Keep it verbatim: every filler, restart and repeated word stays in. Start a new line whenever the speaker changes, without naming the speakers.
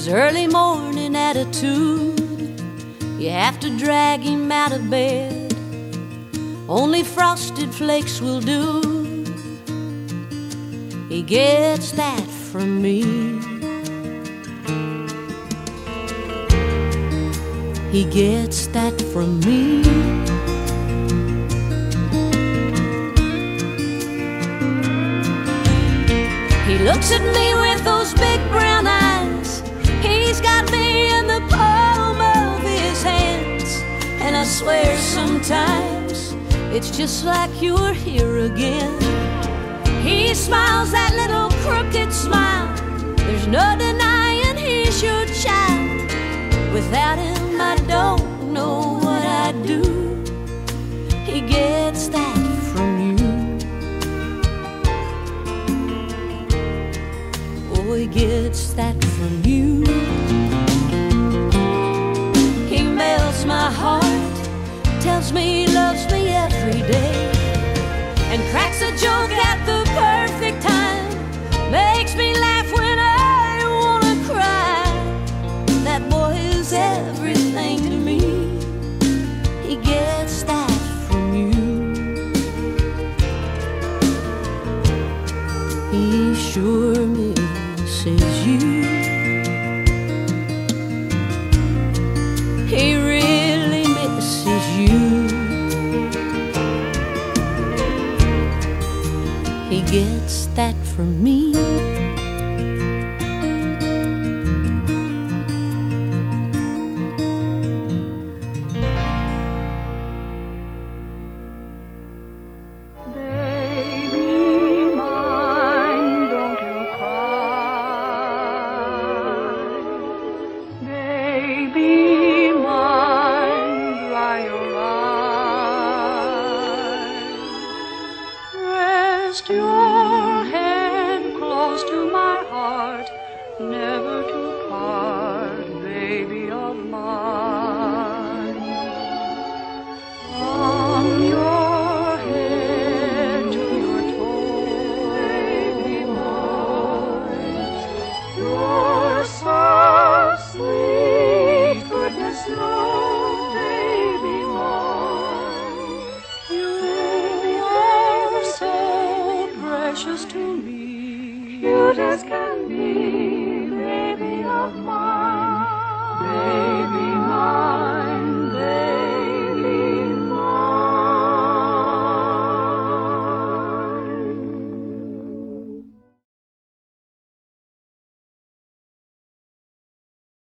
his early morning attitude. You have to drag him out of bed, only frosted flakes will do. He gets that from me. He gets that from me. He looks at me with those big brown eyes. He's got me in the palm of his hands. And I swear sometimes it's just like you're here again. He smiles that little crooked smile. There's no denying he's your child. Without him I don't know what I'd do. He gets that from you. Oh, he gets that from you. He melts my heart, tells me he loves me every day, and cracks a joke at the perfect time. Makes me laugh when I wanna cry. That boy is everything to me. He gets that from you. He sure misses you. He really misses you. He gets that from me.
Your head close to my heart, never to part, baby of mine. From your head to your toes, baby boys, you're so sweet, goodness knows, baby boy, you're so precious to me, cute as can be, baby of mine.